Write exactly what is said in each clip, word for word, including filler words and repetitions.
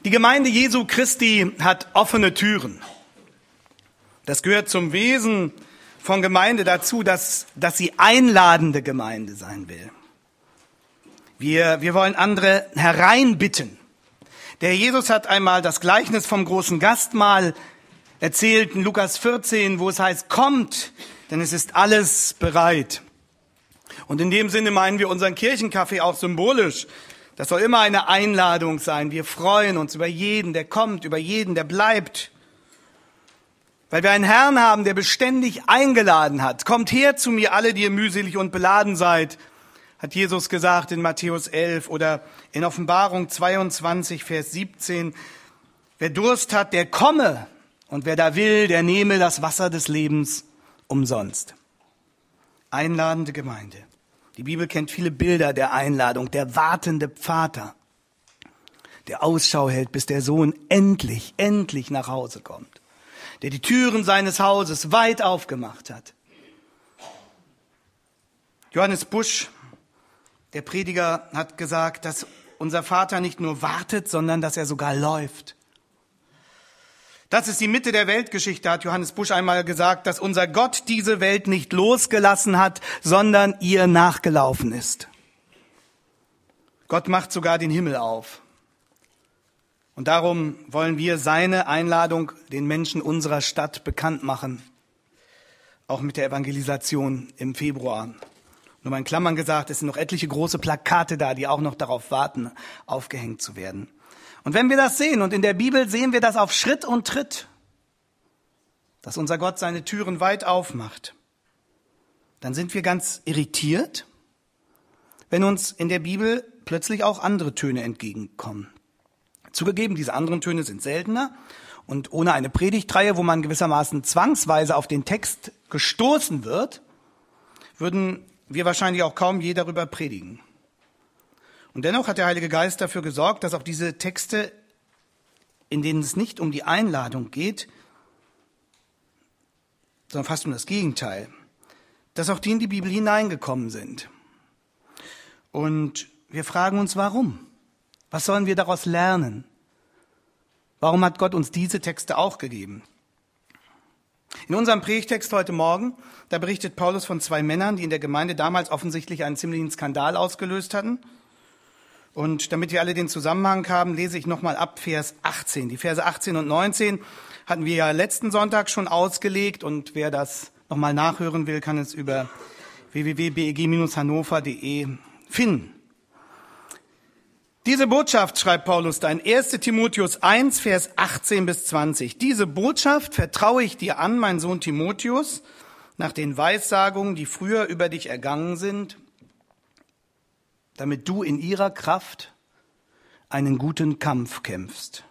Die Gemeinde Jesu Christi hat offene Türen. Das gehört zum Wesen von Gemeinde dazu, dass, dass sie einladende Gemeinde sein will. Wir, wir wollen andere hereinbitten. Der Jesus hat einmal das Gleichnis vom großen Gastmahl erzählt in Lukas vierzehn, wo es heißt, kommt, denn es ist alles bereit. Und in dem Sinne meinen wir unseren Kirchenkaffee auch symbolisch. Das soll immer eine Einladung sein. Wir freuen uns über jeden, der kommt, über jeden, der bleibt. Weil wir einen Herrn haben, der beständig eingeladen hat. Kommt her zu mir, alle, die ihr mühselig und beladen seid, hat Jesus gesagt in Matthäus elf oder in Offenbarung zweiundzwanzig, Vers siebzehn. Wer Durst hat, der komme. Und wer da will, der nehme das Wasser des Lebens umsonst. Einladende Gemeinde. Die Bibel kennt viele Bilder der Einladung. Der wartende Vater, der Ausschau hält, bis der Sohn endlich, endlich nach Hause kommt. Der die Türen seines Hauses weit aufgemacht hat. Johannes Busch, der Prediger, hat gesagt, dass unser Vater nicht nur wartet, sondern dass er sogar läuft. Das ist die Mitte der Weltgeschichte, hat Johannes Busch einmal gesagt, dass unser Gott diese Welt nicht losgelassen hat, sondern ihr nachgelaufen ist. Gott macht sogar den Himmel auf. Und darum wollen wir seine Einladung den Menschen unserer Stadt bekannt machen, auch mit der Evangelisation im Februar. Nur mal in Klammern gesagt, es sind noch etliche große Plakate da, die auch noch darauf warten, aufgehängt zu werden. Und wenn wir das sehen, und in der Bibel sehen wir das auf Schritt und Tritt, dass unser Gott seine Türen weit aufmacht, dann sind wir ganz irritiert, wenn uns in der Bibel plötzlich auch andere Töne entgegenkommen. Zugegeben, diese anderen Töne sind seltener und ohne eine Predigtreihe, wo man gewissermaßen zwangsweise auf den Text gestoßen wird, würden wir wahrscheinlich auch kaum je darüber predigen. Und dennoch hat der Heilige Geist dafür gesorgt, dass auch diese Texte, in denen es nicht um die Einladung geht, sondern fast um das Gegenteil, dass auch die in die Bibel hineingekommen sind. Und wir fragen uns, warum? Was sollen wir daraus lernen? Warum hat Gott uns diese Texte auch gegeben? In unserem Predigtext heute Morgen, da berichtet Paulus von zwei Männern, die in der Gemeinde damals offensichtlich einen ziemlichen Skandal ausgelöst hatten. Und damit wir alle den Zusammenhang haben, lese ich nochmal ab Vers achtzehn. Die Verse achtzehn und neunzehn hatten wir ja letzten Sonntag schon ausgelegt. Und wer das nochmal nachhören will, kann es über w w w punkt b e g Bindestrich hannover punkt d e finden. Diese Botschaft, schreibt Paulus da in erster Timotheus eins, Vers achtzehn bis zwanzig. Diese Botschaft vertraue ich dir an, mein Sohn Timotheus, nach den Weissagungen, die früher über dich ergangen sind, damit du in ihrer Kraft einen guten Kampf kämpfst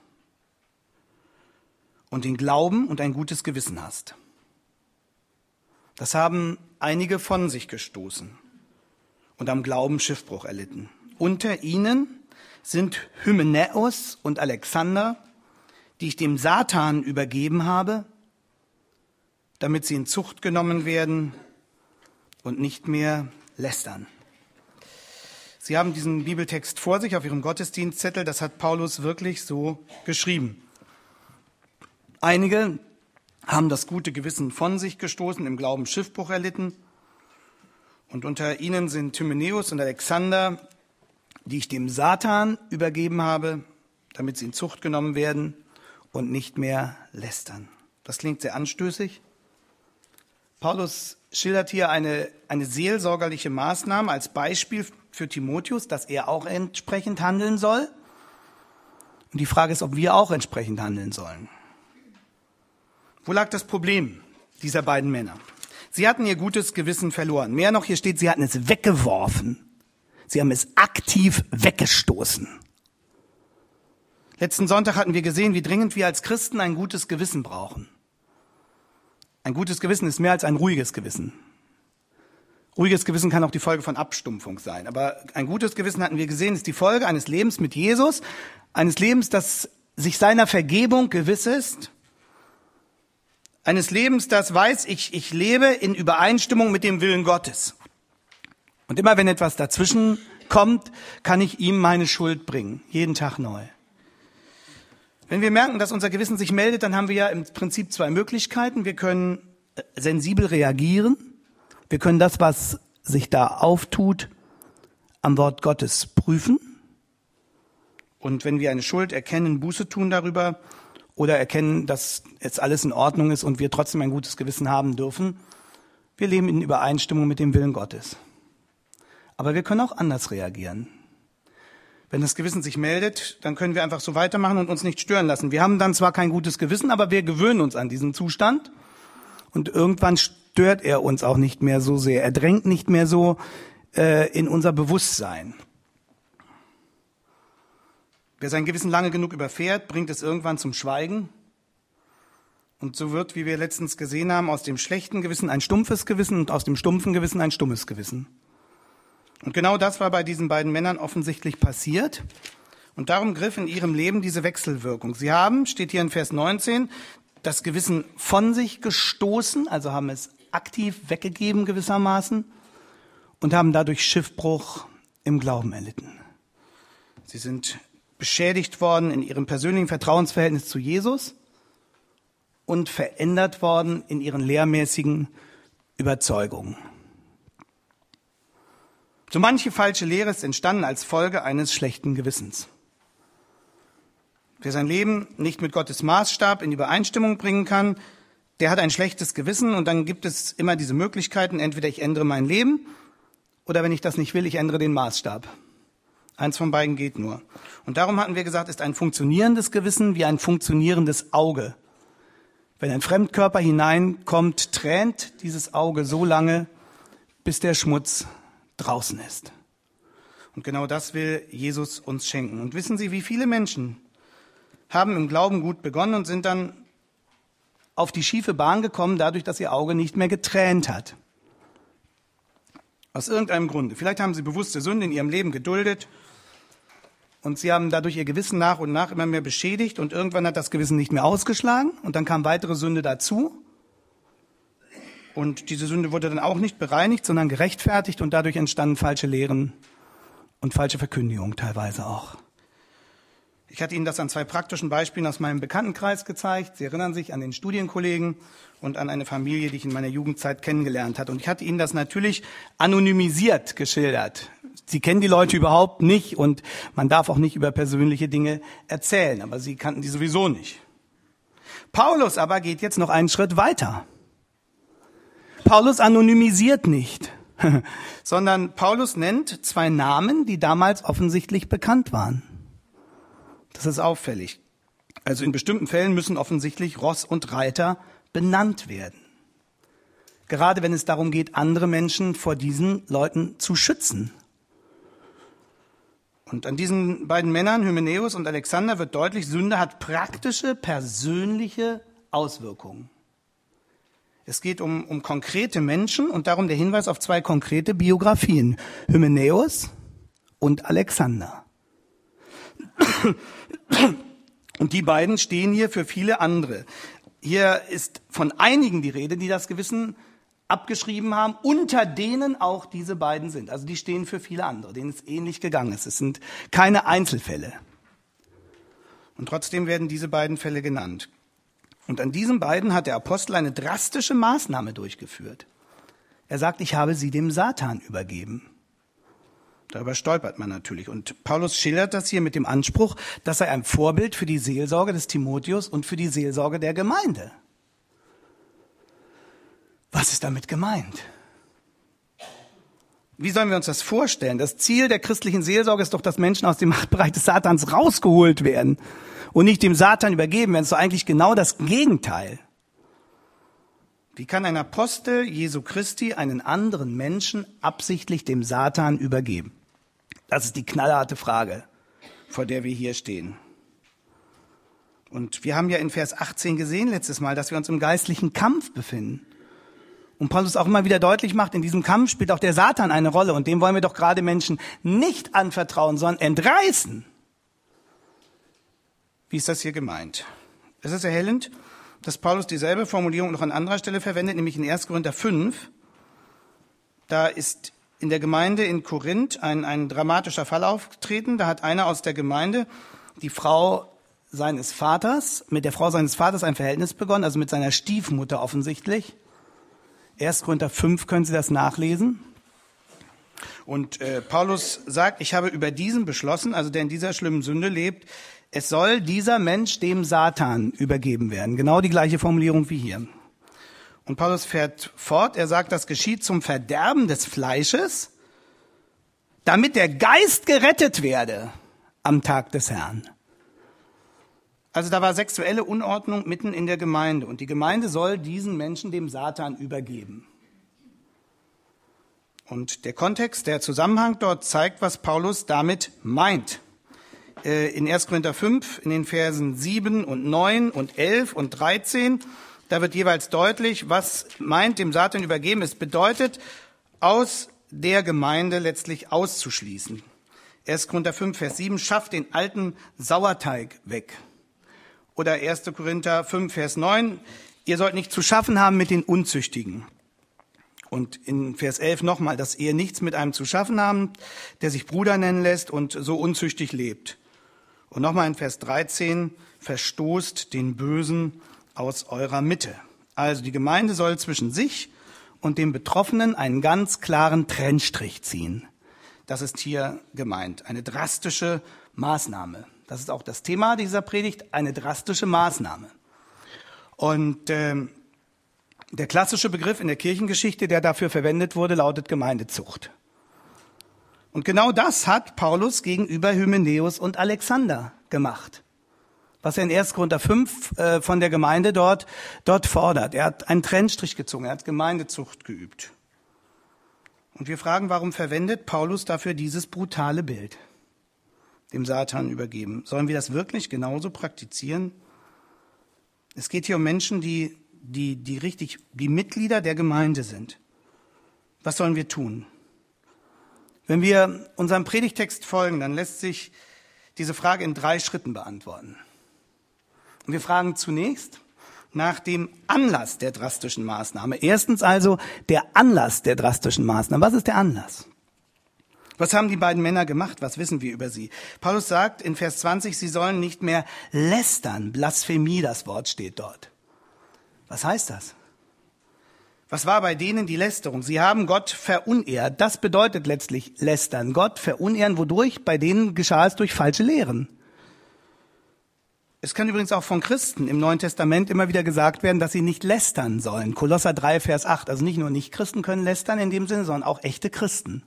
und den Glauben und ein gutes Gewissen hast. Das haben einige von sich gestoßen und am Glauben Schiffbruch erlitten. Unter ihnen sind Hymenäus und Alexander, die ich dem Satan übergeben habe, damit sie in Zucht genommen werden und nicht mehr lästern. Sie haben diesen Bibeltext vor sich auf Ihrem Gottesdienstzettel. Das hat Paulus wirklich so geschrieben. Einige haben das gute Gewissen von sich gestoßen, im Glauben Schiffbruch erlitten. Und unter ihnen sind Hymenäus und Alexander, die ich dem Satan übergeben habe, damit sie in Zucht genommen werden und nicht mehr lästern. Das klingt sehr anstößig. Paulus schildert hier eine, eine seelsorgerliche Maßnahme als Beispiel für Timotheus, dass er auch entsprechend handeln soll. Und die Frage ist, ob wir auch entsprechend handeln sollen. Wo lag das Problem dieser beiden Männer? Sie hatten ihr gutes Gewissen verloren. Mehr noch, hier steht, sie hatten es weggeworfen. Sie haben es aktiv weggestoßen. Letzten Sonntag hatten wir gesehen, wie dringend wir als Christen ein gutes Gewissen brauchen. Ein gutes Gewissen ist mehr als ein ruhiges Gewissen. Ruhiges Gewissen kann auch die Folge von Abstumpfung sein. Aber ein gutes Gewissen, hatten wir gesehen, ist die Folge eines Lebens mit Jesus, eines Lebens, das sich seiner Vergebung gewiss ist, eines Lebens, das weiß, ich, ich lebe in Übereinstimmung mit dem Willen Gottes. Und immer wenn etwas dazwischen kommt, kann ich ihm meine Schuld bringen, jeden Tag neu. Wenn wir merken, dass unser Gewissen sich meldet, dann haben wir ja im Prinzip zwei Möglichkeiten. Wir können sensibel reagieren. Wir können das, was sich da auftut, am Wort Gottes prüfen. Und wenn wir eine Schuld erkennen, Buße tun darüber oder erkennen, dass jetzt alles in Ordnung ist und wir trotzdem ein gutes Gewissen haben dürfen, wir leben in Übereinstimmung mit dem Willen Gottes. Aber wir können auch anders reagieren. Wenn das Gewissen sich meldet, dann können wir einfach so weitermachen und uns nicht stören lassen. Wir haben dann zwar kein gutes Gewissen, aber wir gewöhnen uns an diesen Zustand. Und irgendwann stört er uns auch nicht mehr so sehr. Er drängt nicht mehr so äh, in unser Bewusstsein. Wer sein Gewissen lange genug überfährt, bringt es irgendwann zum Schweigen. Und so wird, wie wir letztens gesehen haben, aus dem schlechten Gewissen ein stumpfes Gewissen und aus dem stumpfen Gewissen ein stummes Gewissen. Und genau das war bei diesen beiden Männern offensichtlich passiert. Und darum griff in ihrem Leben diese Wechselwirkung. Sie haben, steht hier in Vers neunzehn, das Gewissen von sich gestoßen, also haben es aktiv weggegeben gewissermaßen und haben dadurch Schiffbruch im Glauben erlitten. Sie sind beschädigt worden in ihrem persönlichen Vertrauensverhältnis zu Jesus und verändert worden in ihren lehrmäßigen Überzeugungen. So manche falsche Lehre ist entstanden als Folge eines schlechten Gewissens. Wer sein Leben nicht mit Gottes Maßstab in Übereinstimmung bringen kann, der hat ein schlechtes Gewissen und dann gibt es immer diese Möglichkeiten, entweder ich ändere mein Leben oder wenn ich das nicht will, ich ändere den Maßstab. Eins von beiden geht nur. Und darum hatten wir gesagt, ist ein funktionierendes Gewissen wie ein funktionierendes Auge. Wenn ein Fremdkörper hineinkommt, tränt dieses Auge so lange, bis der Schmutz draußen ist. Und genau das will Jesus uns schenken. Und wissen Sie, wie viele Menschen haben im Glauben gut begonnen und sind dann auf die schiefe Bahn gekommen, dadurch, dass ihr Auge nicht mehr getränt hat. Aus irgendeinem Grunde. Vielleicht haben sie bewusste Sünde in ihrem Leben geduldet und sie haben dadurch ihr Gewissen nach und nach immer mehr beschädigt und irgendwann hat das Gewissen nicht mehr ausgeschlagen und dann kam weitere Sünde dazu. Und diese Sünde wurde dann auch nicht bereinigt, sondern gerechtfertigt und dadurch entstanden falsche Lehren und falsche Verkündigungen teilweise auch. Ich hatte Ihnen das an zwei praktischen Beispielen aus meinem Bekanntenkreis gezeigt. Sie erinnern sich an den Studienkollegen und an eine Familie, die ich in meiner Jugendzeit kennengelernt hatte. Und ich hatte Ihnen das natürlich anonymisiert geschildert. Sie kennen die Leute überhaupt nicht und man darf auch nicht über persönliche Dinge erzählen, aber Sie kannten die sowieso nicht. Paulus aber geht jetzt noch einen Schritt weiter. Paulus anonymisiert nicht, sondern Paulus nennt zwei Namen, die damals offensichtlich bekannt waren. Das ist auffällig. Also in bestimmten Fällen müssen offensichtlich Ross und Reiter benannt werden. Gerade wenn es darum geht, andere Menschen vor diesen Leuten zu schützen. Und an diesen beiden Männern, Hymenäus und Alexander, wird deutlich, Sünde hat praktische, persönliche Auswirkungen. Es geht um, um konkrete Menschen und darum der Hinweis auf zwei konkrete Biografien, Hymenäus und Alexander. Und die beiden stehen hier für viele andere. Hier ist von einigen die Rede, die das Gewissen abgeschrieben haben, unter denen auch diese beiden sind. Also die stehen für viele andere, denen es ähnlich gegangen ist. Es sind keine Einzelfälle. Und trotzdem werden diese beiden Fälle genannt. Und an diesen beiden hat der Apostel eine drastische Maßnahme durchgeführt. Er sagt, ich habe sie dem Satan übergeben. Darüber stolpert man natürlich. Und Paulus schildert das hier mit dem Anspruch, das sei ein Vorbild für die Seelsorge des Timotheus und für die Seelsorge der Gemeinde. Was ist damit gemeint? Wie sollen wir uns das vorstellen? Das Ziel der christlichen Seelsorge ist doch, dass Menschen aus dem Machtbereich des Satans rausgeholt werden und nicht dem Satan übergeben werden. Das ist doch eigentlich genau das Gegenteil. Wie kann ein Apostel Jesu Christi einen anderen Menschen absichtlich dem Satan übergeben? Das ist die knallharte Frage, vor der wir hier stehen. Und wir haben ja in Vers achtzehn gesehen letztes Mal, dass wir uns im geistlichen Kampf befinden. Und Paulus auch immer wieder deutlich macht, in diesem Kampf spielt auch der Satan eine Rolle. Und dem wollen wir doch gerade Menschen nicht anvertrauen, sondern entreißen. Wie ist das hier gemeint? Es ist erhellend, dass Paulus dieselbe Formulierung noch an anderer Stelle verwendet, nämlich in erster Korinther fünf. Da ist in der Gemeinde in Korinth ein, ein dramatischer Fall aufgetreten. Da hat einer aus der Gemeinde die Frau seines Vaters, mit der Frau seines Vaters ein Verhältnis begonnen, also mit seiner Stiefmutter offensichtlich. erster Korinther fünf können Sie das nachlesen. Und äh, Paulus sagt, ich habe über diesen beschlossen, also der in dieser schlimmen Sünde lebt, es soll dieser Mensch dem Satan übergeben werden. Genau die gleiche Formulierung wie hier. Und Paulus fährt fort, er sagt, das geschieht zum Verderben des Fleisches, damit der Geist gerettet werde am Tag des Herrn. Also da war sexuelle Unordnung mitten in der Gemeinde und die Gemeinde soll diesen Menschen dem Satan übergeben. Und der Kontext, der Zusammenhang dort zeigt, was Paulus damit meint. In erster Korinther fünf, in den Versen sieben und neun und elf und dreizehn, da wird jeweils deutlich, was meint dem Satan übergeben. Es bedeutet, aus der Gemeinde letztlich auszuschließen. erster Korinther fünf, Vers sieben, schafft den alten Sauerteig weg. Oder erster Korinther fünf, Vers neun, ihr sollt nicht zu schaffen haben mit den Unzüchtigen. Und in Vers elf nochmal, dass ihr nichts mit einem zu schaffen haben, der sich Bruder nennen lässt und so unzüchtig lebt. Und nochmal in Vers dreizehn, verstoßt den Bösen aus eurer Mitte. Also die Gemeinde soll zwischen sich und dem Betroffenen einen ganz klaren Trennstrich ziehen. Das ist hier gemeint, eine drastische Maßnahme. Das ist auch das Thema dieser Predigt, eine drastische Maßnahme. Und äh, der klassische Begriff in der Kirchengeschichte, der dafür verwendet wurde, lautet Gemeindezucht. Und genau das hat Paulus gegenüber Hymenäus und Alexander gemacht, was er in erster Korinther fünf äh, von der Gemeinde dort, dort fordert. Er hat einen Trennstrich gezogen, er hat Gemeindezucht geübt. Und wir fragen, warum verwendet Paulus dafür dieses brutale Bild, dem Satan übergeben? Sollen wir das wirklich genauso praktizieren? Es geht hier um Menschen, die die, die richtig, die Mitglieder der Gemeinde sind. Was sollen wir tun? Wenn wir unserem Predigtext folgen, dann lässt sich diese Frage in drei Schritten beantworten. Und wir fragen zunächst nach dem Anlass der drastischen Maßnahme. Erstens also der Anlass der drastischen Maßnahme. Was ist der Anlass? Was haben die beiden Männer gemacht? Was wissen wir über sie? Paulus sagt in Vers zwanzig, sie sollen nicht mehr lästern. Blasphemie, das Wort steht dort. Was heißt das? Was war bei denen die Lästerung? Sie haben Gott verunehrt. Das bedeutet letztlich lästern. Gott verunehren, wodurch? Bei denen geschah es durch falsche Lehren. Es kann übrigens auch von Christen im Neuen Testament immer wieder gesagt werden, dass sie nicht lästern sollen. Kolosser drei, Vers acht. Also nicht nur Nicht-Christen können lästern in dem Sinne, sondern auch echte Christen.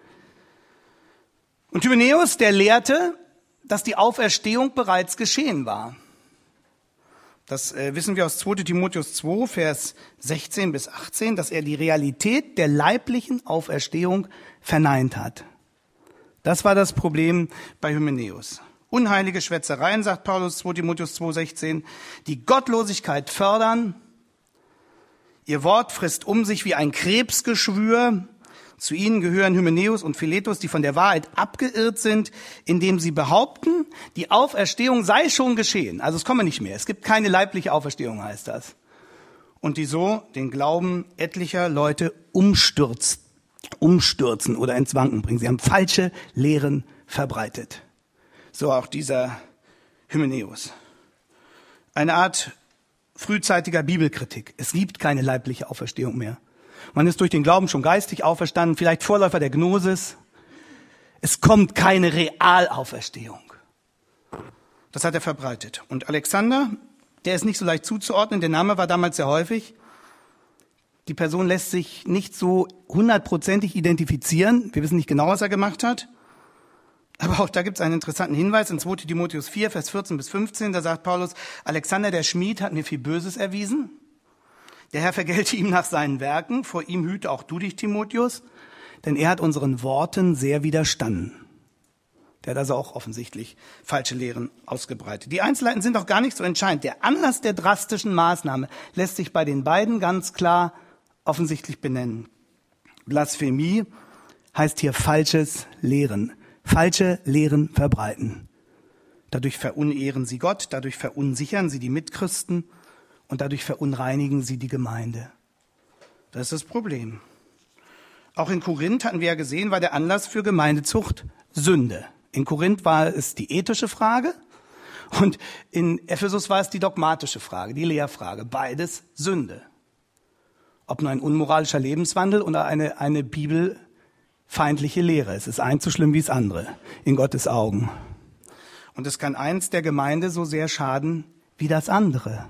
Und Hymenäus, der lehrte, dass die Auferstehung bereits geschehen war. Das äh, wissen wir aus zweiter Timotheus zwei, Vers sechzehn bis achtzehn, dass er die Realität der leiblichen Auferstehung verneint hat. Das war das Problem bei Hymenäus. Unheilige Schwätzereien, sagt Paulus, zweiter Timotheus zwei, sechzehn, die Gottlosigkeit fördern. Ihr Wort frisst um sich wie ein Krebsgeschwür. Zu ihnen gehören Hymenäus und Philetus, die von der Wahrheit abgeirrt sind, indem sie behaupten, die Auferstehung sei schon geschehen. Also es komme nicht mehr. Es gibt keine leibliche Auferstehung, heißt das. Und die so den Glauben etlicher Leute umstürzt, umstürzen oder ins Wanken bringen. Sie haben falsche Lehren verbreitet. So auch dieser Hymenäus. Eine Art frühzeitiger Bibelkritik. Es gibt keine leibliche Auferstehung mehr. Man ist durch den Glauben schon geistig auferstanden, vielleicht Vorläufer der Gnosis. Es kommt keine Realauferstehung. Das hat er verbreitet. Und Alexander, der ist nicht so leicht zuzuordnen, der Name war damals sehr häufig. Die Person lässt sich nicht so hundertprozentig identifizieren. Wir wissen nicht genau, was er gemacht hat. Aber auch da gibt es einen interessanten Hinweis in zweiter Timotheus vier, Vers vierzehn bis fünfzehn. Da sagt Paulus, Alexander der Schmied hat mir viel Böses erwiesen. Der Herr vergelte ihm nach seinen Werken. Vor ihm hüte auch du dich, Timotheus, denn er hat unseren Worten sehr widerstanden. Der hat also auch offensichtlich falsche Lehren ausgebreitet. Die Einzelheiten sind auch gar nicht so entscheidend. Der Anlass der drastischen Maßnahme lässt sich bei den beiden ganz klar offensichtlich benennen. Blasphemie heißt hier falsches Lehren. Falsche Lehren verbreiten. Dadurch verunehren sie Gott, dadurch verunsichern sie die Mitchristen und dadurch verunreinigen sie die Gemeinde. Das ist das Problem. Auch in Korinth hatten wir ja gesehen, war der Anlass für Gemeindezucht Sünde. In Korinth war es die ethische Frage Und in Ephesus war es die dogmatische Frage, die Lehrfrage. Beides Sünde. Ob nur ein unmoralischer Lebenswandel oder eine, eine bibelfeindliche Lehre. Es ist eins so schlimm wie das andere in Gottes Augen. Und es kann eins der Gemeinde so sehr schaden wie das andere.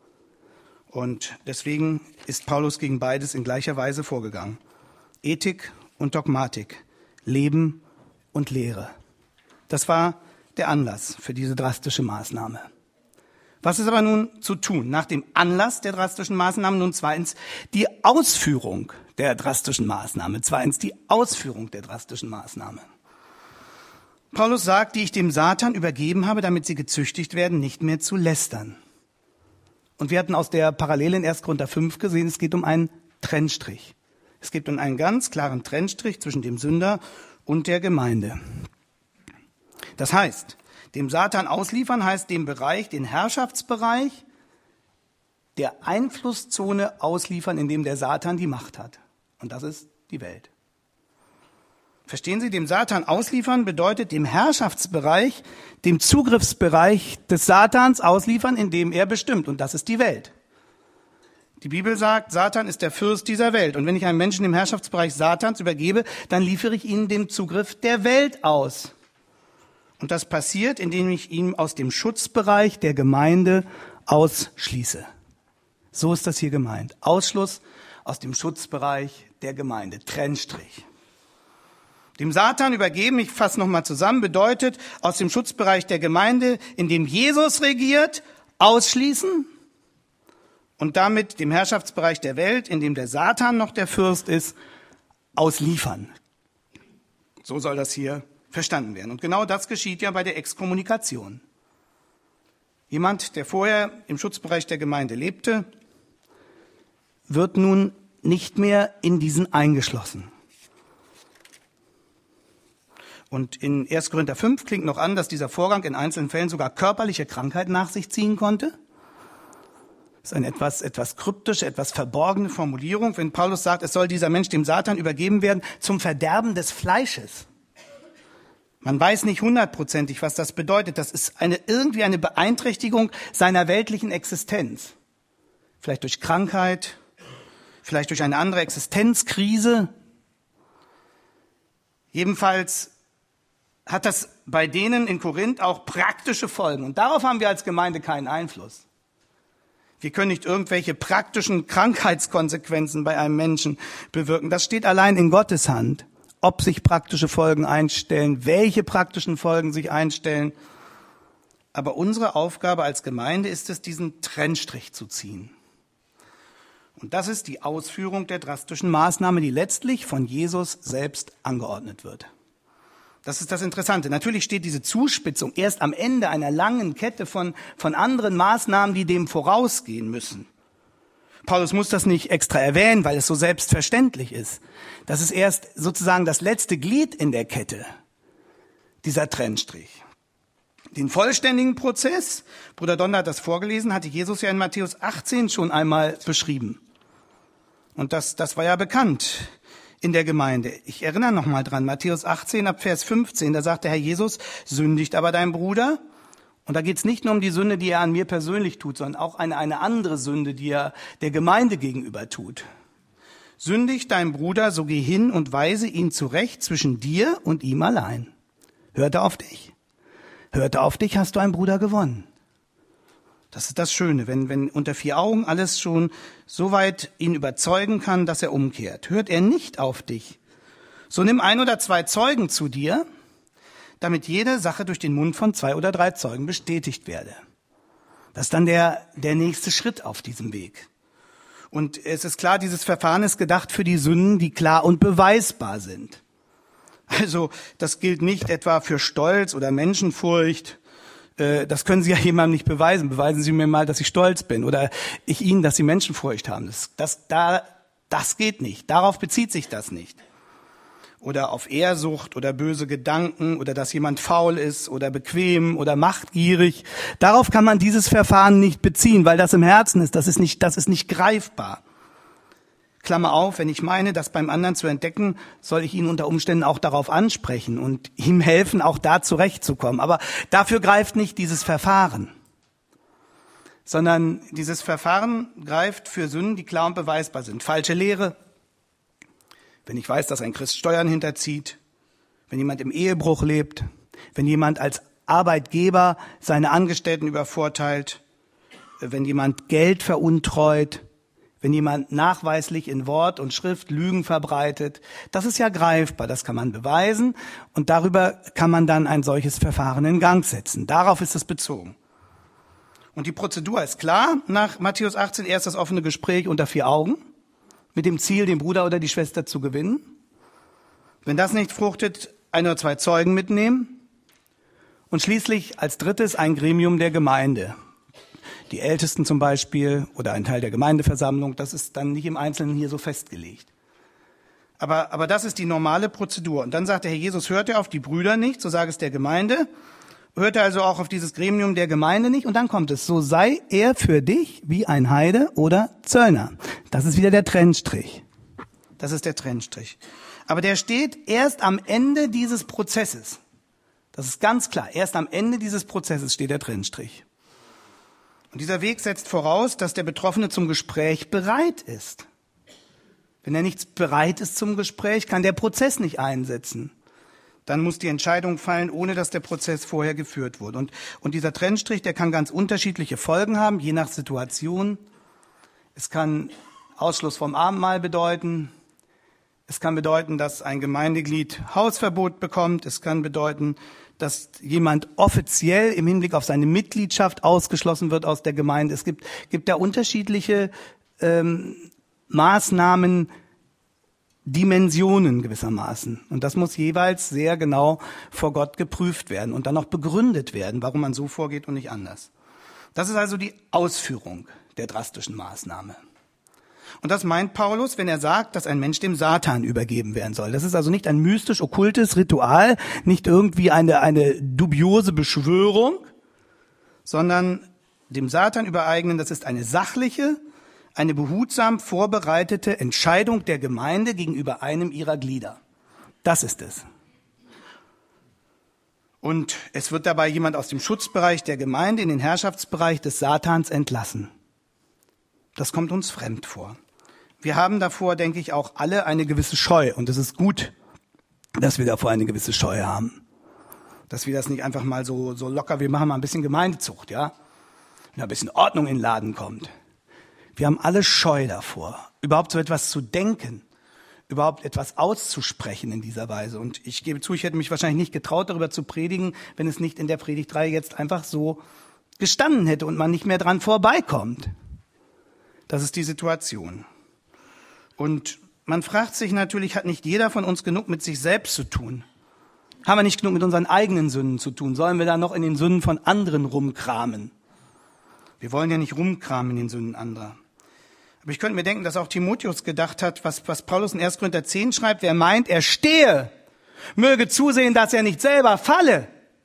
Und deswegen ist Paulus gegen beides in gleicher Weise vorgegangen. Ethik und Dogmatik, Leben und Lehre. Das war der Anlass für diese drastische Maßnahme. Was ist aber nun zu tun? Nach dem Anlass der drastischen Maßnahme nun zweitens die Ausführung der drastischen Maßnahme. Zweitens die Ausführung der drastischen Maßnahme. Paulus sagt, die ich dem Satan übergeben habe, damit sie gezüchtigt werden, nicht mehr zu lästern. Und wir hatten aus der Parallele in erster Korinther fünf gesehen, es geht um einen Trennstrich. Es geht um einen ganz klaren Trennstrich zwischen dem Sünder und der Gemeinde. Das heißt, dem Satan ausliefern heißt dem Bereich, den Herrschaftsbereich der Einflusszone ausliefern, in dem der Satan die Macht hat. Und das ist die Welt. Verstehen Sie, dem Satan ausliefern bedeutet dem Herrschaftsbereich, dem Zugriffsbereich des Satans ausliefern, in dem er bestimmt. Und das ist die Welt. Die Bibel sagt, Satan ist der Fürst dieser Welt. Und wenn ich einen Menschen im Herrschaftsbereich Satans übergebe, dann liefere ich ihn dem Zugriff der Welt aus. Und das passiert, indem ich ihn aus dem Schutzbereich der Gemeinde ausschließe. So ist das hier gemeint. Ausschluss aus dem Schutzbereich der Gemeinde. Trennstrich. Dem Satan übergeben, ich fasse nochmal zusammen, bedeutet aus dem Schutzbereich der Gemeinde, in dem Jesus regiert, ausschließen und damit dem Herrschaftsbereich der Welt, in dem der Satan noch der Fürst ist, ausliefern. So soll das hier verstanden werden. Und genau das geschieht ja bei der Exkommunikation. Jemand, der vorher im Schutzbereich der Gemeinde lebte, wird nun nicht mehr in diesen eingeschlossen. Und in erster Korinther fünf klingt noch an, dass dieser Vorgang in einzelnen Fällen sogar körperliche Krankheit nach sich ziehen konnte. Das ist eine etwas, etwas kryptische, etwas verborgene Formulierung, wenn Paulus sagt, es soll dieser Mensch dem Satan übergeben werden zum Verderben des Fleisches. Man weiß nicht hundertprozentig, was das bedeutet. Das ist eine, irgendwie eine Beeinträchtigung seiner weltlichen Existenz. Vielleicht durch Krankheit, vielleicht durch eine andere Existenzkrise. Jedenfalls hat das bei denen in Korinth auch praktische Folgen. Und darauf haben wir als Gemeinde keinen Einfluss. Wir können nicht irgendwelche praktischen Krankheitskonsequenzen bei einem Menschen bewirken. Das steht allein in Gottes Hand. Ob sich praktische Folgen einstellen, welche praktischen Folgen sich einstellen. Aber unsere Aufgabe als Gemeinde ist es, diesen Trennstrich zu ziehen. Und das ist die Ausführung der drastischen Maßnahme, die letztlich von Jesus selbst angeordnet wird. Das ist das Interessante. Natürlich steht diese Zuspitzung erst am Ende einer langen Kette von, von anderen Maßnahmen, die dem vorausgehen müssen. Paulus muss das nicht extra erwähnen, weil es so selbstverständlich ist. Das ist erst sozusagen das letzte Glied in der Kette, dieser Trennstrich. Den vollständigen Prozess, Bruder Donner hat das vorgelesen, hatte Jesus ja in Matthäus achtzehn schon einmal beschrieben. Und das, das war ja bekannt in der Gemeinde. Ich erinnere noch mal dran, Matthäus achtzehn ab Vers fünfzehn, da sagt der Herr Jesus, sündigt aber dein Bruder. Und da geht es nicht nur um die Sünde, die er an mir persönlich tut, sondern auch eine, eine andere Sünde, die er der Gemeinde gegenüber tut. Sündigt dein Bruder, so geh hin und weise ihn zurecht zwischen dir und ihm allein. Hört er auf dich? Hört er auf dich, hast du einen Bruder gewonnen. Das ist das Schöne, wenn, wenn unter vier Augen alles schon so weit ihn überzeugen kann, dass er umkehrt. Hört er nicht auf dich, so nimm ein oder zwei Zeugen zu dir, damit jede Sache durch den Mund von zwei oder drei Zeugen bestätigt werde. Das ist dann der, der nächste Schritt auf diesem Weg. Und es ist klar, dieses Verfahren ist gedacht für die Sünden, die klar und beweisbar sind. Also das gilt nicht etwa für Stolz oder Menschenfurcht. Das können Sie ja jemandem nicht beweisen. Beweisen Sie mir mal, dass ich stolz bin oder ich Ihnen, dass Sie Menschenfurcht haben. Das, das, da, das geht nicht. Darauf bezieht sich das nicht. Oder auf Ehrsucht oder böse Gedanken oder dass jemand faul ist oder bequem oder machtgierig. Darauf kann man dieses Verfahren nicht beziehen, weil das im Herzen ist. Das ist nicht, das ist nicht greifbar. Klammer auf, wenn ich meine, das beim anderen zu entdecken, soll ich ihn unter Umständen auch darauf ansprechen und ihm helfen, auch da zurechtzukommen. Aber dafür greift nicht dieses Verfahren, sondern dieses Verfahren greift für Sünden, die klar und beweisbar sind. Falsche Lehre, wenn ich weiß, dass ein Christ Steuern hinterzieht, wenn jemand im Ehebruch lebt, wenn jemand als Arbeitgeber seine Angestellten übervorteilt, wenn jemand Geld veruntreut, wenn jemand nachweislich in Wort und Schrift Lügen verbreitet. Das ist ja greifbar, das kann man beweisen und darüber kann man dann ein solches Verfahren in Gang setzen. Darauf ist es bezogen. Und die Prozedur ist klar. Nach Matthäus achtzehn erst das offene Gespräch unter vier Augen mit dem Ziel, den Bruder oder die Schwester zu gewinnen. Wenn das nicht fruchtet, ein oder zwei Zeugen mitnehmen. Und schließlich als drittes ein Gremium der Gemeinde. Die Ältesten zum Beispiel oder ein Teil der Gemeindeversammlung, das ist dann nicht im Einzelnen hier so festgelegt. Aber, aber das ist die normale Prozedur. Und dann sagt der Herr Jesus, hört er auf die Brüder nicht, so sage es der Gemeinde, hört er also auch auf dieses Gremium der Gemeinde nicht. Und dann kommt es, so sei er für dich wie ein Heide oder Zöllner. Das ist wieder der Trennstrich. Das ist der Trennstrich. Aber der steht erst am Ende dieses Prozesses. Das ist ganz klar. Erst am Ende dieses Prozesses steht der Trennstrich. Und dieser Weg setzt voraus, dass der Betroffene zum Gespräch bereit ist. Wenn er nicht bereit ist zum Gespräch, kann der Prozess nicht einsetzen. Dann muss die Entscheidung fallen, ohne dass der Prozess vorher geführt wurde. Und, und dieser Trennstrich, der kann ganz unterschiedliche Folgen haben, je nach Situation. Es kann Ausschluss vom Abendmahl bedeuten. Es kann bedeuten, dass ein Gemeindeglied Hausverbot bekommt. Es kann bedeuten, dass jemand offiziell im Hinblick auf seine Mitgliedschaft ausgeschlossen wird aus der Gemeinde. Es gibt, gibt da unterschiedliche ähm, Maßnahmen, Dimensionen gewissermaßen. Und das muss jeweils sehr genau vor Gott geprüft werden und dann auch begründet werden, warum man so vorgeht und nicht anders. Das ist also die Ausführung der drastischen Maßnahme. Und das meint Paulus, wenn er sagt, dass ein Mensch dem Satan übergeben werden soll. Das ist also nicht ein mystisch-okkultes Ritual, nicht irgendwie eine, eine dubiose Beschwörung, sondern dem Satan übereignen, das ist eine sachliche, eine behutsam vorbereitete Entscheidung der Gemeinde gegenüber einem ihrer Glieder. Das ist es. Und es wird dabei jemand aus dem Schutzbereich der Gemeinde in den Herrschaftsbereich des Satans entlassen. Das kommt uns fremd vor. Wir haben davor, denke ich, auch alle eine gewisse Scheu. Und es ist gut, dass wir davor eine gewisse Scheu haben. Dass wir das nicht einfach mal so, so locker, wir machen mal ein bisschen Gemeindezucht, ja? Wenn ein bisschen Ordnung in den Laden kommt. Wir haben alle Scheu davor, überhaupt so etwas zu denken, überhaupt etwas auszusprechen in dieser Weise. Und ich gebe zu, ich hätte mich wahrscheinlich nicht getraut, darüber zu predigen, wenn es nicht in der Predigtreihe jetzt einfach so gestanden hätte und man nicht mehr dran vorbeikommt. Das ist die Situation. Und man fragt sich natürlich, hat nicht jeder von uns genug mit sich selbst zu tun? Haben wir nicht genug mit unseren eigenen Sünden zu tun? Sollen wir da noch in den Sünden von anderen rumkramen? Wir wollen ja nicht rumkramen in den Sünden anderer. Aber ich könnte mir denken, dass auch Timotheus gedacht hat, was, was Paulus in erster Korinther zehn schreibt, wer meint, er stehe, möge zusehen, dass er nicht selber falle.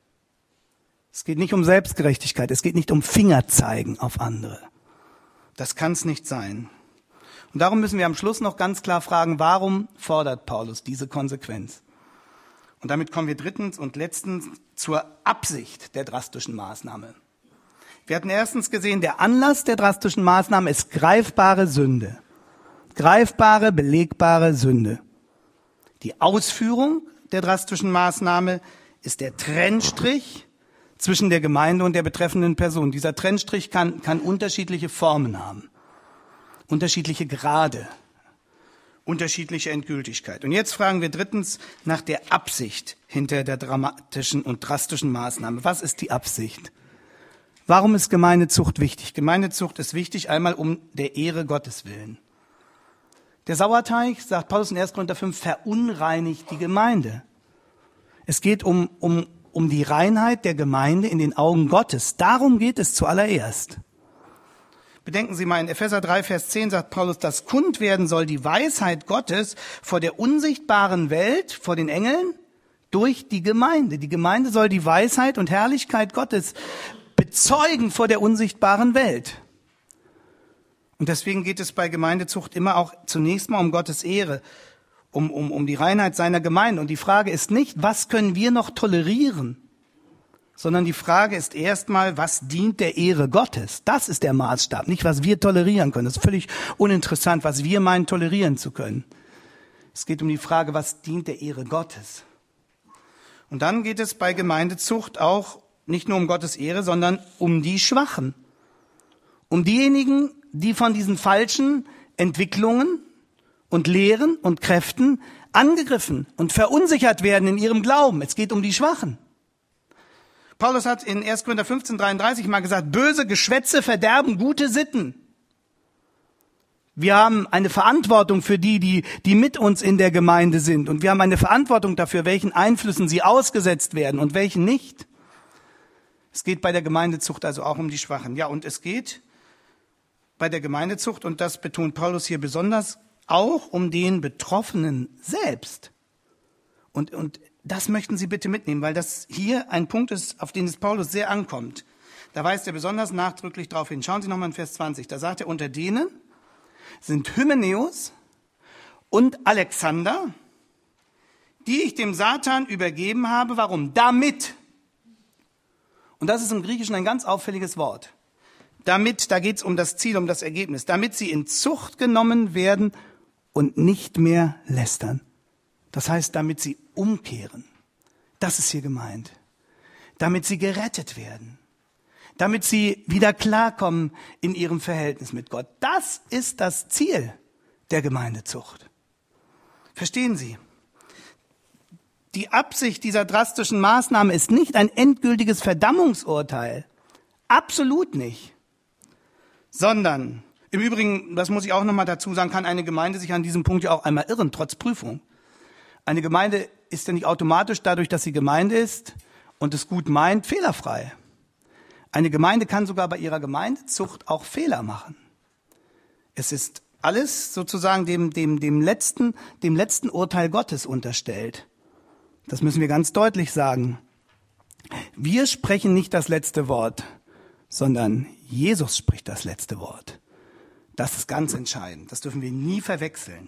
Es geht nicht um Selbstgerechtigkeit, es geht nicht um Fingerzeigen auf andere. Das kann es nicht sein. Und darum müssen wir am Schluss noch ganz klar fragen, warum fordert Paulus diese Konsequenz? Und damit kommen wir drittens und letztens zur Absicht der drastischen Maßnahme. Wir hatten erstens gesehen, der Anlass der drastischen Maßnahme ist greifbare Sünde. Greifbare, belegbare Sünde. Die Ausführung der drastischen Maßnahme ist der Trennstrich zwischen der Gemeinde und der betreffenden Person. Dieser Trennstrich kann, kann unterschiedliche Formen haben, unterschiedliche Grade, unterschiedliche Endgültigkeit. Und jetzt fragen wir drittens nach der Absicht hinter der dramatischen und drastischen Maßnahme. Was ist die Absicht? Warum ist Gemeindezucht wichtig? Gemeindezucht ist wichtig einmal um der Ehre Gottes willen. Der Sauerteig, sagt Paulus in erster Korinther fünf, verunreinigt die Gemeinde. Es geht um, um um die Reinheit der Gemeinde in den Augen Gottes. Darum geht es zuallererst. Bedenken Sie mal, in Epheser drei, Vers zehn sagt Paulus, dass kund werden soll die Weisheit Gottes vor der unsichtbaren Welt, vor den Engeln, durch die Gemeinde. Die Gemeinde soll die Weisheit und Herrlichkeit Gottes bezeugen vor der unsichtbaren Welt. Und deswegen geht es bei Gemeindezucht immer auch zunächst mal um Gottes Ehre, um, um, um die Reinheit seiner Gemeinde. Und die Frage ist nicht, was können wir noch tolerieren, sondern die Frage ist erstmal, was dient der Ehre Gottes? Das ist der Maßstab, nicht was wir tolerieren können. Das ist völlig uninteressant, was wir meinen, tolerieren zu können. Es geht um die Frage, was dient der Ehre Gottes? Und dann geht es bei Gemeindezucht auch nicht nur um Gottes Ehre, sondern um die Schwachen. Um diejenigen, die von diesen falschen Entwicklungen und Lehren und Kräften angegriffen und verunsichert werden in ihrem Glauben. Es geht um die Schwachen. Paulus hat in erster Korinther fünfzehn, dreiunddreißig mal gesagt, böse Geschwätze verderben gute Sitten. Wir haben eine Verantwortung für die, die, die mit uns in der Gemeinde sind. Und wir haben eine Verantwortung dafür, welchen Einflüssen sie ausgesetzt werden und welchen nicht. Es geht bei der Gemeindezucht also auch um die Schwachen. Ja, und es geht bei der Gemeindezucht, und das betont Paulus hier besonders, auch um den Betroffenen selbst. Und, und das möchten Sie bitte mitnehmen, weil das hier ein Punkt ist, auf den es Paulus sehr ankommt. Da weist er besonders nachdrücklich darauf hin. Schauen Sie nochmal in Vers zwanzig. Da sagt er, unter denen sind Hymenäus und Alexander, die ich dem Satan übergeben habe. Warum? Damit. Und das ist im Griechischen ein ganz auffälliges Wort. Damit, da geht es um das Ziel, um das Ergebnis. Damit sie in Zucht genommen werden und nicht mehr lästern. Das heißt, damit sie umkehren. Das ist hier gemeint. Damit sie gerettet werden. Damit sie wieder klarkommen in ihrem Verhältnis mit Gott. Das ist das Ziel der Gemeindezucht. Verstehen Sie? Die Absicht dieser drastischen Maßnahme ist nicht ein endgültiges Verdammungsurteil. Absolut nicht. Sondern, im Übrigen, das muss ich auch nochmal dazu sagen, kann eine Gemeinde sich an diesem Punkt ja auch einmal irren, trotz Prüfung. Eine Gemeinde ist ja nicht automatisch dadurch, dass sie Gemeinde ist und es gut meint, fehlerfrei. Eine Gemeinde kann sogar bei ihrer Gemeindezucht auch Fehler machen. Es ist alles sozusagen dem, dem, dem letzten, dem letzten Urteil Gottes unterstellt. Das müssen wir ganz deutlich sagen. Wir sprechen nicht das letzte Wort, sondern Jesus spricht das letzte Wort. Das ist ganz entscheidend. Das dürfen wir nie verwechseln.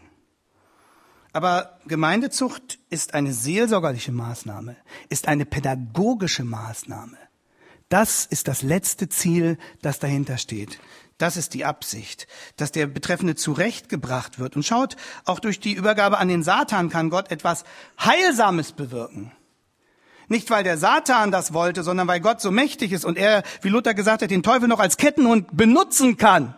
Aber Gemeindezucht ist eine seelsorgerliche Maßnahme, ist eine pädagogische Maßnahme. Das ist das letzte Ziel, das dahinter steht. Das ist die Absicht, dass der Betreffende zurechtgebracht wird. Und schaut, auch durch die Übergabe an den Satan kann Gott etwas Heilsames bewirken. Nicht, weil der Satan das wollte, sondern weil Gott so mächtig ist und er, wie Luther gesagt hat, den Teufel noch als Kettenhund benutzen kann.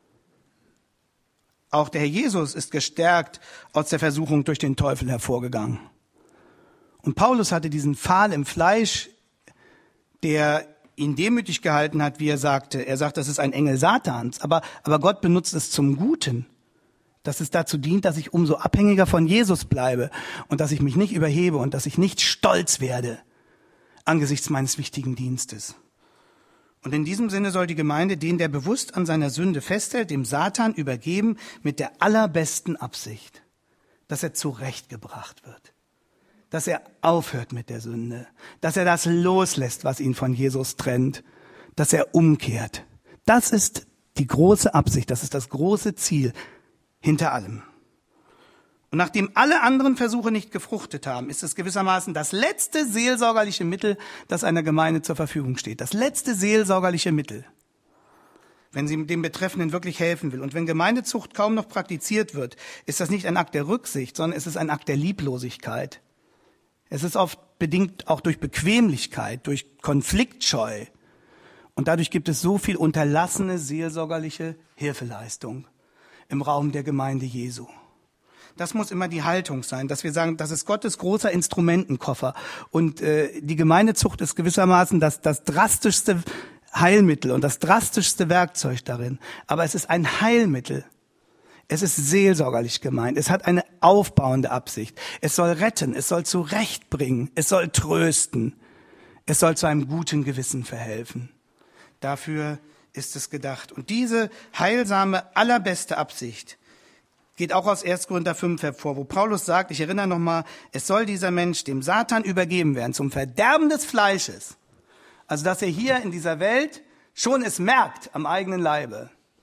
Auch der Herr Jesus ist gestärkt aus der Versuchung durch den Teufel hervorgegangen. Und Paulus hatte diesen Pfahl im Fleisch, der ihn demütig gehalten hat, wie er sagte. Er sagt, das ist ein Engel Satans, aber, aber Gott benutzt es zum Guten. Dass es dazu dient, dass ich umso abhängiger von Jesus bleibe und dass ich mich nicht überhebe und dass ich nicht stolz werde angesichts meines wichtigen Dienstes. Und in diesem Sinne soll die Gemeinde den, der bewusst an seiner Sünde festhält, dem Satan übergeben mit der allerbesten Absicht, dass er zurechtgebracht wird, dass er aufhört mit der Sünde, dass er das loslässt, was ihn von Jesus trennt, dass er umkehrt. Das ist die große Absicht, das ist das große Ziel hinter allem. Und nachdem alle anderen Versuche nicht gefruchtet haben, ist es gewissermaßen das letzte seelsorgerliche Mittel, das einer Gemeinde zur Verfügung steht. Das letzte seelsorgerliche Mittel, wenn sie dem Betreffenden wirklich helfen will. Und wenn Gemeindezucht kaum noch praktiziert wird, ist das nicht ein Akt der Rücksicht, sondern es ist ein Akt der Lieblosigkeit. Es ist oft bedingt auch durch Bequemlichkeit, durch Konfliktscheu. Und dadurch gibt es so viel unterlassene seelsorgerliche Hilfeleistung im Raum der Gemeinde Jesu. Das muss immer die Haltung sein, dass wir sagen, das ist Gottes großer Instrumentenkoffer. Und äh, die Gemeindezucht ist gewissermaßen das, das drastischste Heilmittel und das drastischste Werkzeug darin. Aber es ist ein Heilmittel. Es ist seelsorgerlich gemeint. Es hat eine aufbauende Absicht. Es soll retten, es soll zurechtbringen, es soll trösten. Es soll zu einem guten Gewissen verhelfen. Dafür ist es gedacht. Und diese heilsame, allerbeste Absicht geht auch aus erster Korinther fünf hervor, wo Paulus sagt, ich erinnere nochmal, es soll dieser Mensch dem Satan übergeben werden zum Verderben des Fleisches. Also dass er hier in dieser Welt schon es merkt am eigenen Leibe,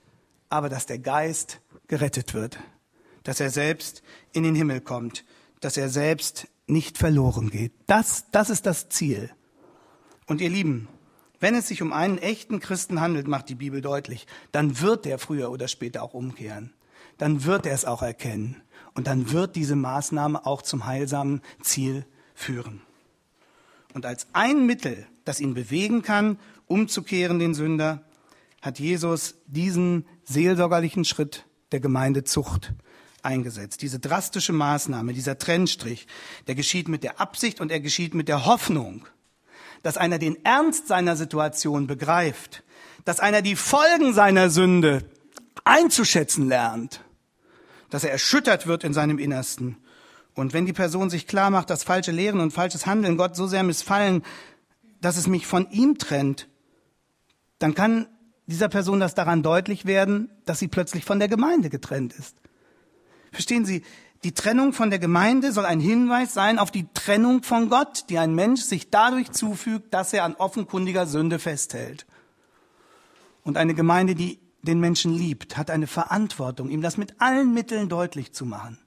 aber dass der Geist gerettet wird, dass er selbst in den Himmel kommt, dass er selbst nicht verloren geht. Das, das ist das Ziel. Und ihr Lieben, wenn es sich um einen echten Christen handelt, macht die Bibel deutlich, dann wird er früher oder später auch umkehren. Dann wird er es auch erkennen. Und dann wird diese Maßnahme auch zum heilsamen Ziel führen. Und als ein Mittel, das ihn bewegen kann, umzukehren, den Sünder, hat Jesus diesen seelsorgerlichen Schritt der Gemeindezucht eingesetzt. Diese drastische Maßnahme, dieser Trennstrich, der geschieht mit der Absicht und er geschieht mit der Hoffnung, dass einer den Ernst seiner Situation begreift, dass einer die Folgen seiner Sünde einzuschätzen lernt, dass er erschüttert wird in seinem Innersten. Und wenn die Person sich klar macht, dass falsche Lehren und falsches Handeln Gott so sehr missfallen, dass es mich von ihm trennt, dann kann dieser Person das daran deutlich werden, dass sie plötzlich von der Gemeinde getrennt ist. Verstehen Sie, die Trennung von der Gemeinde soll ein Hinweis sein auf die Trennung von Gott, die ein Mensch sich dadurch zufügt, dass er an offenkundiger Sünde festhält. Und eine Gemeinde, die den Menschen liebt, hat eine Verantwortung, ihm das mit allen Mitteln deutlich zu machen.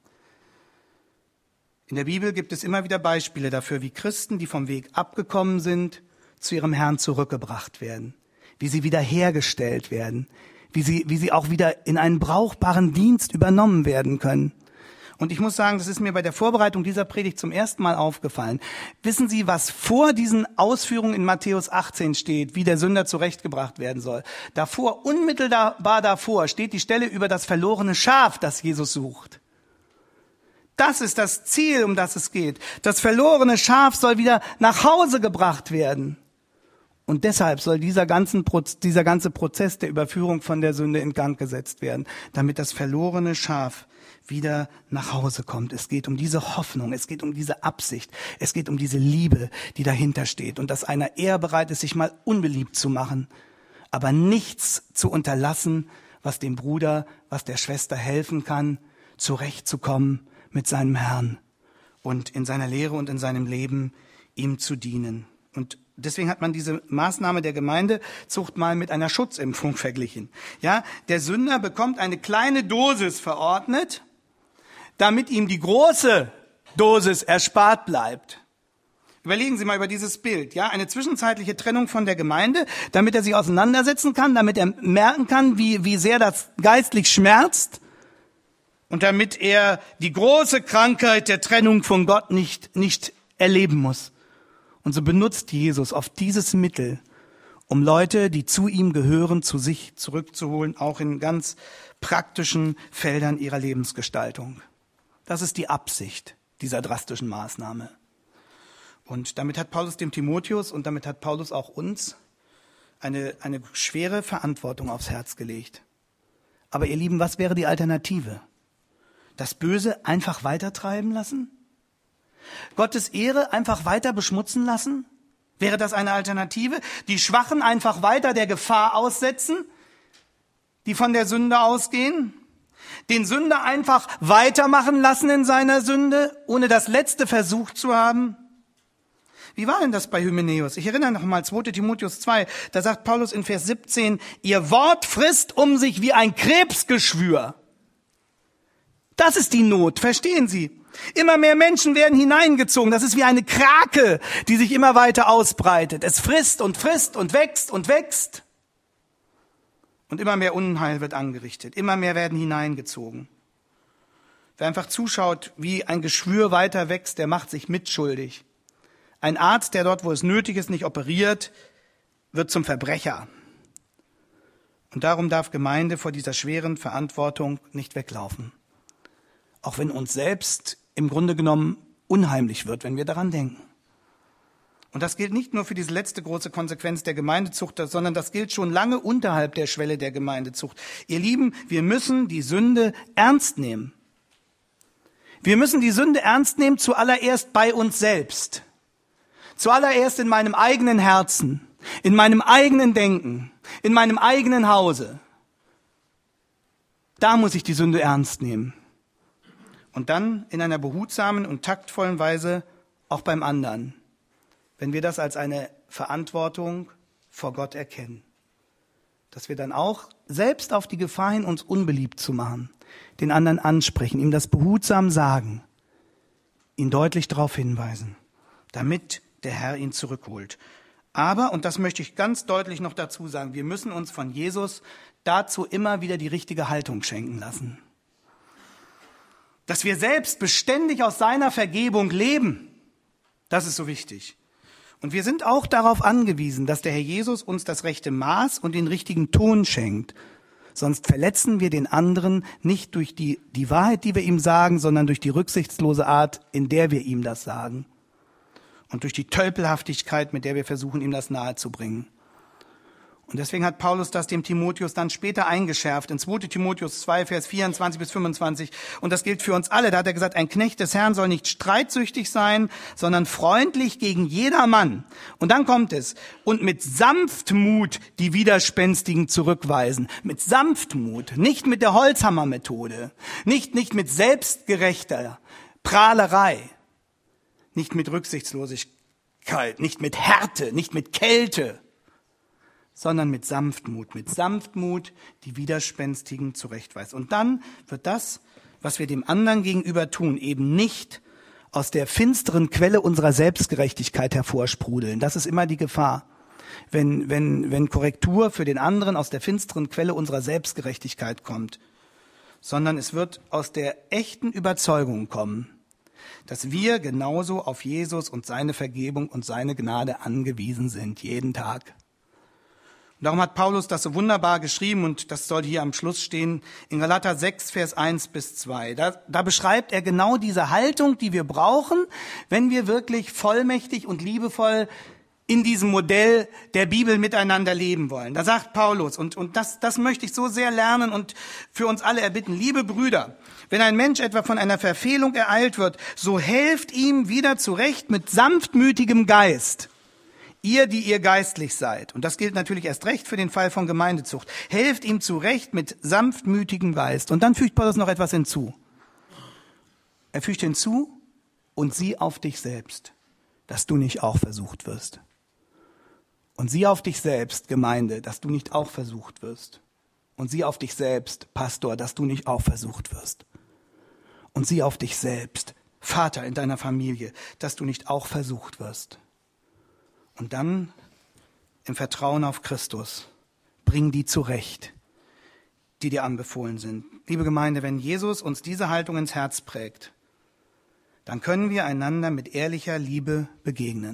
In der Bibel gibt es immer wieder Beispiele dafür, wie Christen, die vom Weg abgekommen sind, zu ihrem Herrn zurückgebracht werden, wie sie wiederhergestellt werden, wie sie, wie sie auch wieder in einen brauchbaren Dienst übernommen werden können. Und ich muss sagen, das ist mir bei der Vorbereitung dieser Predigt zum ersten Mal aufgefallen. Wissen Sie, was vor diesen Ausführungen in Matthäus achtzehn steht, wie der Sünder zurechtgebracht werden soll? Davor, unmittelbar davor, steht die Stelle über das verlorene Schaf, das Jesus sucht. Das ist das Ziel, um das es geht. Das verlorene Schaf soll wieder nach Hause gebracht werden. Und deshalb soll dieser, ganzen, dieser ganze Prozess der Überführung von der Sünde in Gang gesetzt werden, damit das verlorene Schaf wieder nach Hause kommt. Es geht um diese Hoffnung, es geht um diese Absicht, es geht um diese Liebe, die dahinter steht. Und dass einer eher bereit ist, sich mal unbeliebt zu machen, aber nichts zu unterlassen, was dem Bruder, was der Schwester helfen kann, zurechtzukommen mit seinem Herrn und in seiner Lehre und in seinem Leben ihm zu dienen. Und deswegen hat man diese Maßnahme der Gemeindezucht mal mit einer Schutzimpfung verglichen. Ja, der Sünder bekommt eine kleine Dosis verordnet, damit ihm die große Dosis erspart bleibt. Überlegen Sie mal über dieses Bild, ja, eine zwischenzeitliche Trennung von der Gemeinde, damit er sich auseinandersetzen kann, damit er merken kann, wie, wie sehr das geistlich schmerzt und damit er die große Krankheit der Trennung von Gott nicht, nicht erleben muss. Und so benutzt Jesus oft dieses Mittel, um Leute, die zu ihm gehören, zu sich zurückzuholen, auch in ganz praktischen Feldern ihrer Lebensgestaltung. Das ist die Absicht dieser drastischen Maßnahme. Und damit hat Paulus dem Timotheus und damit hat Paulus auch uns eine, eine schwere Verantwortung aufs Herz gelegt. Aber ihr Lieben, was wäre die Alternative? Das Böse einfach weitertreiben lassen? Gottes Ehre einfach weiter beschmutzen lassen? Wäre das eine Alternative? Die Schwachen einfach weiter der Gefahr aussetzen, die von der Sünde ausgehen? Den Sünder einfach weitermachen lassen in seiner Sünde, ohne das Letzte versucht zu haben? Wie war denn das bei Hymenäus? Ich erinnere noch mal, zweiter Timotheus zwei, da sagt Paulus in Vers siebzehn, ihr Wort frisst um sich wie ein Krebsgeschwür. Das ist die Not, verstehen Sie? Immer mehr Menschen werden hineingezogen. Das ist wie eine Krake, die sich immer weiter ausbreitet. Es frisst und frisst und wächst und wächst. Und immer mehr Unheil wird angerichtet. Immer mehr werden hineingezogen. Wer einfach zuschaut, wie ein Geschwür weiter wächst, der macht sich mitschuldig. Ein Arzt, der dort, wo es nötig ist, nicht operiert, wird zum Verbrecher. Und darum darf Gemeinde vor dieser schweren Verantwortung nicht weglaufen. Auch wenn uns selbst im Grunde genommen unheimlich wird, wenn wir daran denken. Und das gilt nicht nur für diese letzte große Konsequenz der Gemeindezucht, sondern das gilt schon lange unterhalb der Schwelle der Gemeindezucht. Ihr Lieben, wir müssen die Sünde ernst nehmen. Wir müssen die Sünde ernst nehmen, zuallererst bei uns selbst. Zuallererst in meinem eigenen Herzen, in meinem eigenen Denken, in meinem eigenen Hause. Da muss ich die Sünde ernst nehmen. Und dann in einer behutsamen und taktvollen Weise auch beim anderen, wenn wir das als eine Verantwortung vor Gott erkennen. dass wir dann auch selbst auf die Gefahr hin, uns unbeliebt zu machen, den anderen ansprechen, ihm das behutsam sagen, ihn deutlich darauf hinweisen, damit der Herr ihn zurückholt. Aber, und das möchte ich ganz deutlich noch dazu sagen, wir müssen uns von Jesus dazu immer wieder die richtige Haltung schenken lassen. Dass wir selbst beständig aus seiner Vergebung leben, das ist so wichtig. Und wir sind auch darauf angewiesen, dass der Herr Jesus uns das rechte Maß und den richtigen Ton schenkt. Sonst verletzen wir den anderen nicht durch die, die Wahrheit, die wir ihm sagen, sondern durch die rücksichtslose Art, in der wir ihm das sagen. Und durch die Tölpelhaftigkeit, mit der wir versuchen, ihm das nahezubringen. Und deswegen hat Paulus das dem Timotheus dann später eingeschärft, in zweiter Timotheus zwei, Vers vierundzwanzig bis fünfundzwanzig. Und das gilt für uns alle. Da hat er gesagt, ein Knecht des Herrn soll nicht streitsüchtig sein, sondern freundlich gegen jedermann. Und dann kommt es, und mit Sanftmut die Widerspenstigen zurückweisen. Mit Sanftmut, nicht mit der Holzhammermethode, nicht, nicht mit selbstgerechter Prahlerei, nicht mit Rücksichtslosigkeit, nicht mit Härte, nicht mit Kälte, sondern mit Sanftmut, mit Sanftmut die Widerspenstigen zurechtweist. Und dann wird das, was wir dem anderen gegenüber tun, eben nicht aus der finsteren Quelle unserer Selbstgerechtigkeit hervorsprudeln. Das ist immer die Gefahr, wenn, wenn, wenn Korrektur für den anderen aus der finsteren Quelle unserer Selbstgerechtigkeit kommt, sondern es wird aus der echten Überzeugung kommen, dass wir genauso auf Jesus und seine Vergebung und seine Gnade angewiesen sind, jeden Tag. Und darum hat Paulus das so wunderbar geschrieben, und das soll hier am Schluss stehen, in Galater sechs, Vers eins bis zwei. Da, da beschreibt er genau diese Haltung, die wir brauchen, wenn wir wirklich vollmächtig und liebevoll in diesem Modell der Bibel miteinander leben wollen. Da sagt Paulus, und, und das, das möchte ich so sehr lernen und für uns alle erbitten, liebe Brüder, wenn ein Mensch etwa von einer Verfehlung ereilt wird, so helft ihm wieder zurecht mit sanftmütigem Geist. Ihr, die ihr geistlich seid, und das gilt natürlich erst recht für den Fall von Gemeindezucht, helft ihm zurecht mit sanftmütigem Geist. Und dann fügt Paulus noch etwas hinzu. Er fügt hinzu, und sieh auf dich selbst, dass du nicht auch versucht wirst. Und sieh auf dich selbst, Gemeinde, dass du nicht auch versucht wirst. Und sieh auf dich selbst, Pastor, dass du nicht auch versucht wirst. Und sieh auf dich selbst, Vater in deiner Familie, dass du nicht auch versucht wirst. Und dann im Vertrauen auf Christus, bring die zurecht, die dir anbefohlen sind. Liebe Gemeinde, wenn Jesus uns diese Haltung ins Herz prägt, dann können wir einander mit ehrlicher Liebe begegnen.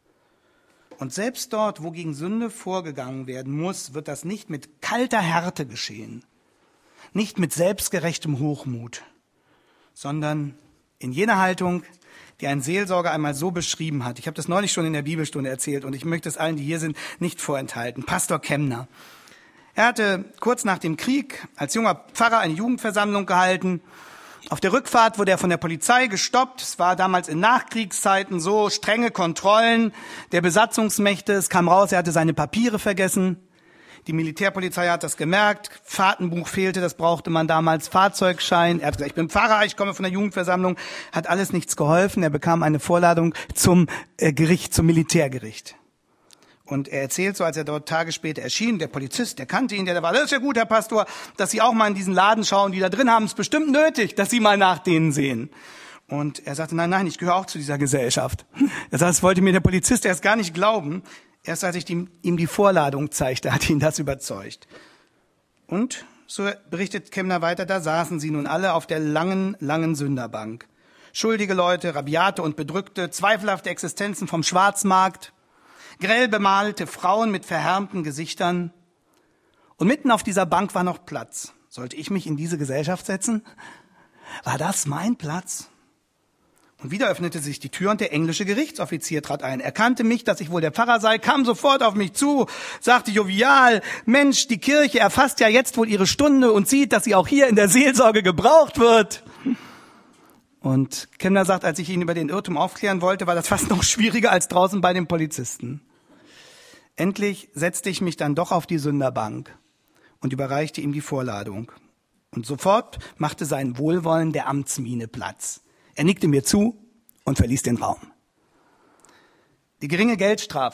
Und selbst dort, wo gegen Sünde vorgegangen werden muss, wird das nicht mit kalter Härte geschehen, nicht mit selbstgerechtem Hochmut, sondern in jener Haltung, die ein Seelsorger einmal so beschrieben hat. Ich habe das neulich schon in der Bibelstunde erzählt und ich möchte es allen, die hier sind, nicht vorenthalten. Pastor Kemner. Er hatte kurz nach dem Krieg als junger Pfarrer eine Jugendversammlung gehalten. Auf der Rückfahrt wurde er von der Polizei gestoppt. Es war damals in Nachkriegszeiten so strenge Kontrollen der Besatzungsmächte. Es kam raus, er hatte seine Papiere vergessen. Die Militärpolizei hat das gemerkt. Fahrtenbuch fehlte, das brauchte man damals. Fahrzeugschein. Er hat gesagt, ich bin Pfarrer, ich komme von der Jugendversammlung. Hat alles nichts geholfen. Er bekam eine Vorladung zum äh, Gericht, zum Militärgericht. Und er erzählt so, als er dort Tage später erschien, der Polizist, der kannte ihn, der war, das ist ja gut, Herr Pastor, dass Sie auch mal in diesen Laden schauen, die da drin haben es bestimmt nötig, dass Sie mal nach denen sehen. Und er sagte, nein, nein, ich gehöre auch zu dieser Gesellschaft. Er sagt, das wollte mir der Polizist erst gar nicht glauben. Erst als ich ihm die Vorladung zeigte, hat ihn das überzeugt. Und, so berichtet Kemner weiter, da saßen sie nun alle auf der langen, langen Sünderbank. Schuldige Leute, Rabiate und Bedrückte, zweifelhafte Existenzen vom Schwarzmarkt, grell bemalte Frauen mit verhärmten Gesichtern. Und mitten auf dieser Bank war noch Platz. Sollte ich mich in diese Gesellschaft setzen? War das mein Platz? Und wieder öffnete sich die Tür und der englische Gerichtsoffizier trat ein. Er kannte mich, dass ich wohl der Pfarrer sei, kam sofort auf mich zu, sagte jovial, Mensch, die Kirche erfasst ja jetzt wohl ihre Stunde und sieht, dass sie auch hier in der Seelsorge gebraucht wird. Und Kemner sagt, als ich ihn über den Irrtum aufklären wollte, war das fast noch schwieriger als draußen bei den Polizisten. Endlich setzte ich mich dann doch auf die Sünderbank und überreichte ihm die Vorladung. Und sofort machte sein Wohlwollen der Amtsmiene Platz. Er nickte mir zu und verließ den Raum. Die geringe Geldstrafe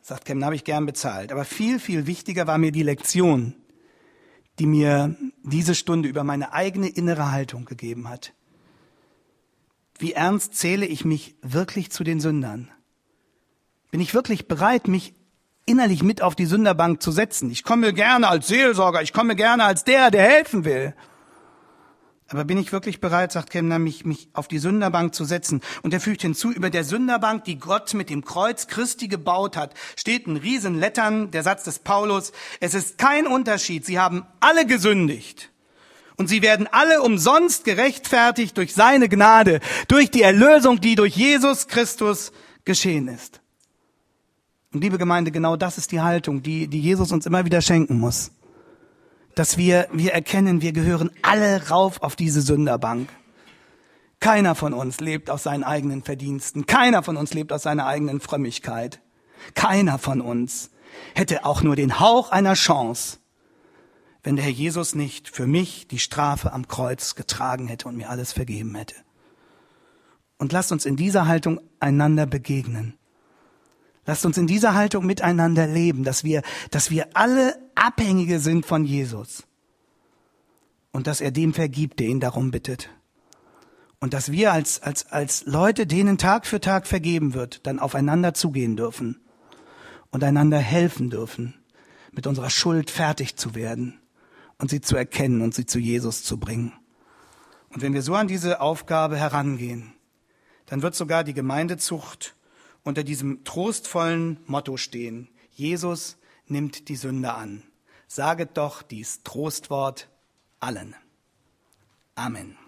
sagt Cem, habe ich gern bezahlt. Aber viel, viel wichtiger war mir die Lektion, die mir diese Stunde über meine eigene innere Haltung gegeben hat. Wie ernst zähle ich mich wirklich zu den Sündern? Bin ich wirklich bereit, mich innerlich mit auf die Sünderbank zu setzen? Ich komme gerne als Seelsorger, ich komme gerne als der, der helfen will. Aber bin ich wirklich bereit, sagt Kemner, mich, mich auf die Sünderbank zu setzen? Und er fügt hinzu, über der Sünderbank, die Gott mit dem Kreuz Christi gebaut hat, steht ein Riesenlettern, der Satz des Paulus, es ist kein Unterschied, sie haben alle gesündigt. Und sie werden alle umsonst gerechtfertigt durch seine Gnade, durch die Erlösung, die durch Jesus Christus geschehen ist. Und liebe Gemeinde, genau das ist die Haltung, die, die Jesus uns immer wieder schenken muss. Dass wir, wir erkennen, wir gehören alle rauf auf diese Sünderbank. Keiner von uns lebt aus seinen eigenen Verdiensten. Keiner von uns lebt aus seiner eigenen Frömmigkeit. Keiner von uns hätte auch nur den Hauch einer Chance, wenn der Herr Jesus nicht für mich die Strafe am Kreuz getragen hätte und mir alles vergeben hätte. Und lasst uns in dieser Haltung einander begegnen. Lasst uns in dieser Haltung miteinander leben, dass wir, dass wir alle Abhängige sind von Jesus. Und dass er dem vergibt, der ihn darum bittet. Und dass wir als, als, als Leute, denen Tag für Tag vergeben wird, dann aufeinander zugehen dürfen. Und einander helfen dürfen, mit unserer Schuld fertig zu werden. Und sie zu erkennen und sie zu Jesus zu bringen. Und wenn wir so an diese Aufgabe herangehen, dann wird sogar die Gemeindezucht unter diesem trostvollen Motto stehen: Jesus nimmt die Sünde an. Saget doch dies Trostwort allen. Amen.